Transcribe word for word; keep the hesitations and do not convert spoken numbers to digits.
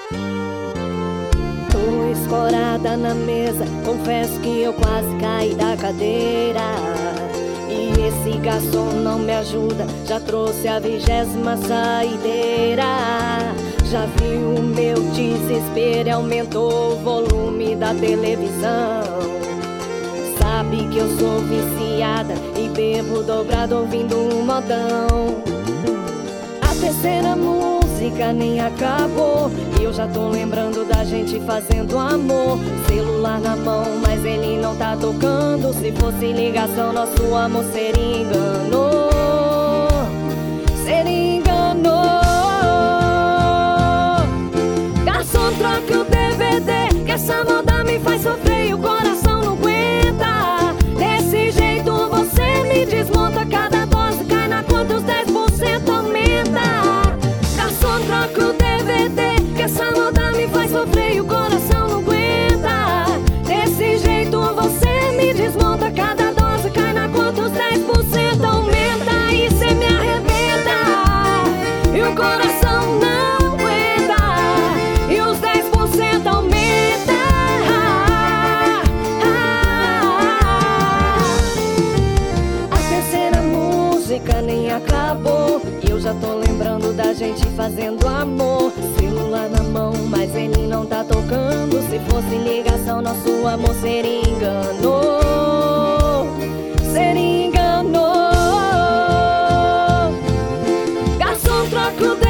Tô escorada na mesa, confesso que eu quase caí da cadeira. E esse garçom não me ajuda, já trouxe a vigésima saideira. Já viu o meu desespero, aumentou o volume da televisão. Sabe que eu sou viciada e bebo dobrado ouvindo um modão. A terceira música nem acabou e eu já tô lembrando da gente fazendo amor. Celular na mão, mas ele não tá tocando. Se fosse ligação, nosso amor seria engano. Seria engano. Garçom, troca o D V D, que essa moda me faz sofrer e o coração não aguenta. Desse jeito você me desmonta, cada dose cai na conta, os dez por cento aumenta. Garçom, troca o D V D, que essa moda me faz sofrer e o coração não aguenta. Desse jeito você me desmonta, cada dose cai na conta, os dez por cento aumenta. E cê me arrebenta, e o coração não aguenta, e os dez por cento aumenta. A terceira música nem acabou e eu já tô lembrando da gente fazendo amor. Celular na mão, mas ele não tá tocando. Se fosse ligação, nosso amor seria engano. Seria engano. Garçom, troca o